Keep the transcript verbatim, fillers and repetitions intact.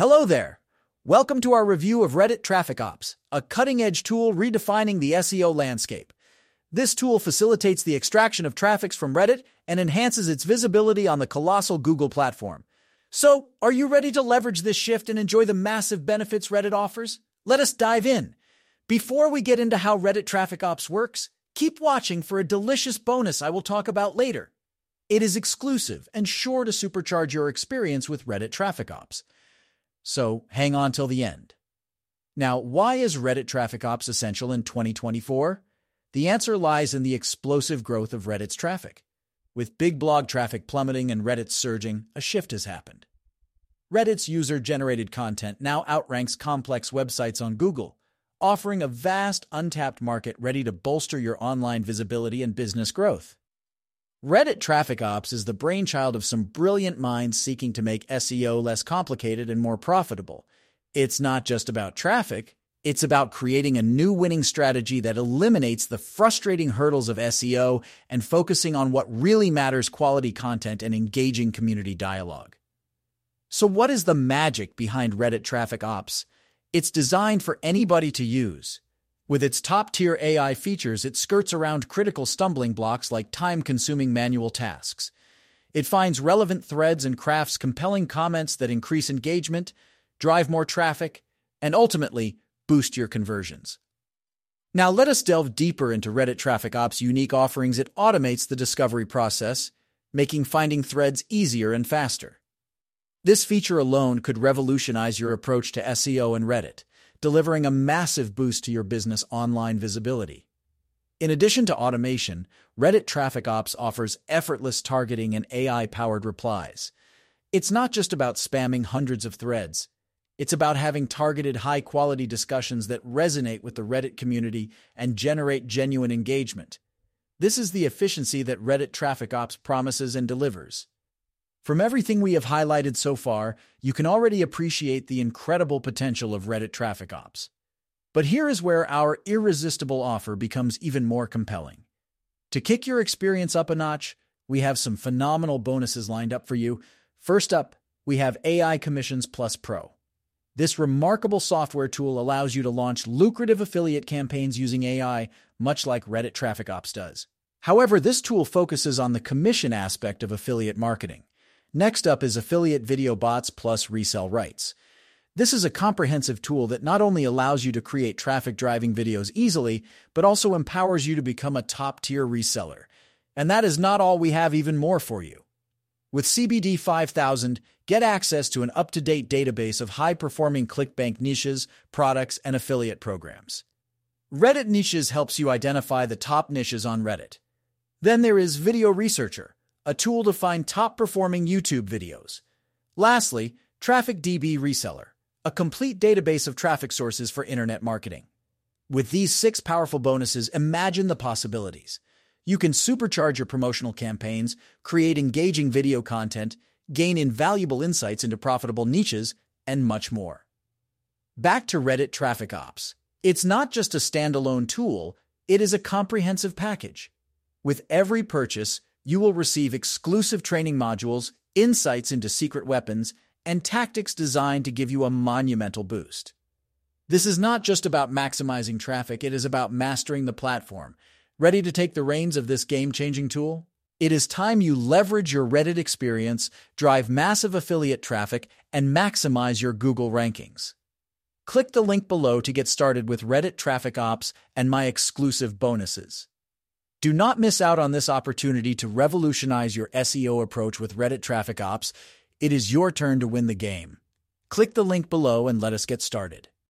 Hello there! Welcome to our review of Reddit Traffic Ops, a cutting-edge tool redefining the S E O landscape. This tool facilitates the extraction of traffic from Reddit and enhances its visibility on the colossal Google platform. So, are you ready to leverage this shift and enjoy the massive benefits Reddit offers? Let us dive in. Before we get into how Reddit Traffic Ops works, keep watching for a delicious bonus I will talk about later. It is exclusive and sure to supercharge your experience with Reddit Traffic Ops. So, hang on till the end. Now, why is Reddit Traffic Ops essential in twenty twenty-four? The answer lies in the explosive growth of Reddit's traffic. With big blog traffic plummeting and Reddit surging, a shift has happened. Reddit's user-generated content now outranks complex websites on Google, offering a vast, untapped market ready to bolster your online visibility and business growth. Reddit Traffic Ops is the brainchild of some brilliant minds seeking to make S E O less complicated and more profitable. It's not just about traffic, it's about creating a new winning strategy that eliminates the frustrating hurdles of S E O and focusing on what really matters: quality content and engaging community dialogue. So what is the magic behind Reddit Traffic Ops? It's designed for anybody to use. With its top-tier A I features, it skirts around critical stumbling blocks like time-consuming manual tasks. It finds relevant threads and crafts compelling comments that increase engagement, drive more traffic, and ultimately boost your conversions. Now let us delve deeper into Reddit Traffic Ops' unique offerings. It automates the discovery process, making finding threads easier and faster. This feature alone could revolutionize your approach to S E O and Reddit, delivering a massive boost to your business online visibility. In addition to automation, Reddit Traffic Ops offers effortless targeting and A I-powered replies. It's not just about spamming hundreds of threads. It's about having targeted, high-quality discussions that resonate with the Reddit community and generate genuine engagement. This is the efficiency that Reddit Traffic Ops promises and delivers. From everything we have highlighted so far, you can already appreciate the incredible potential of Reddit Traffic Ops. But here is where our irresistible offer becomes even more compelling. To kick your experience up a notch, we have some phenomenal bonuses lined up for you. First up, we have A I Commissions Plus Pro. This remarkable software tool allows you to launch lucrative affiliate campaigns using A I, much like Reddit Traffic Ops does. However, this tool focuses on the commission aspect of affiliate marketing. Next up is Affiliate Video Bots Plus Resell Rights. This is a comprehensive tool that not only allows you to create traffic-driving videos easily, but also empowers you to become a top-tier reseller. And that is not all, we have even more for you. With C B D five thousand, get access to an up-to-date database of high-performing ClickBank niches, products, and affiliate programs. Reddit Niches helps you identify the top niches on Reddit. Then there is Video Researcher, a tool to find top-performing YouTube videos. Lastly, TrafficDB Reseller, a complete database of traffic sources for internet marketing. With these six powerful bonuses, imagine the possibilities. You can supercharge your promotional campaigns, create engaging video content, gain invaluable insights into profitable niches, and much more. Back to Reddit Traffic Ops. It's not just a standalone tool, it is a comprehensive package. With every purchase, you will receive exclusive training modules, insights into secret weapons, and tactics designed to give you a monumental boost. This is not just about maximizing traffic, it is about mastering the platform. Ready to take the reins of this game-changing tool? It is time you leverage your Reddit experience, drive massive affiliate traffic, and maximize your Google rankings. Click the link below to get started with Reddit Traffic Ops and my exclusive bonuses. Do not miss out on this opportunity to revolutionize your S E O approach with Reddit Traffic Ops. It is your turn to win the game. Click the link below and let us get started.